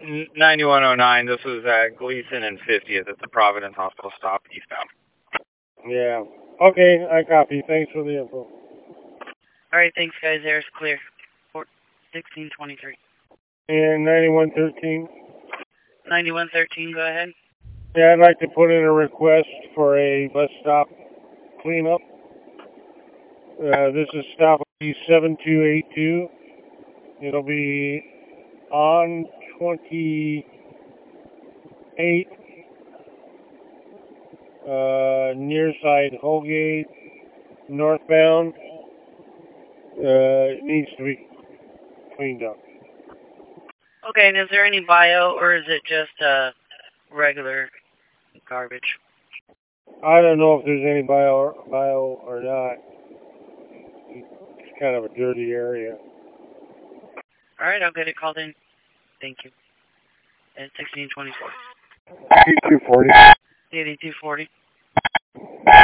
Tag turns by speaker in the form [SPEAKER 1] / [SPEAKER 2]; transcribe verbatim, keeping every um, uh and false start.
[SPEAKER 1] ninety-one oh nine, this is uh, Gleason and fiftieth at the Providence Hospital stop eastbound.
[SPEAKER 2] Yeah. Okay, I copy. Thanks for the info.
[SPEAKER 3] All right, thanks, guys. There's clear. sixteen twenty-three.
[SPEAKER 2] And ninety-one thirteen?
[SPEAKER 3] ninety-one thirteen, go ahead.
[SPEAKER 2] Yeah, I'd like to put in a request for a bus stop cleanup. Uh, this is stop seven two eight two. It'll be on twenty-eight, uh, near side Holgate, northbound. Uh, it needs to be cleaned up.
[SPEAKER 3] Okay, and is there any bio, or is it just uh, regular garbage?
[SPEAKER 2] I don't know if there's any bio, bio or not. It's kind of a dirty area.
[SPEAKER 3] All right, I'll get it called in. Thank you. At sixteen twenty-four.
[SPEAKER 2] eighty-two forty.
[SPEAKER 3] eighty-two forty.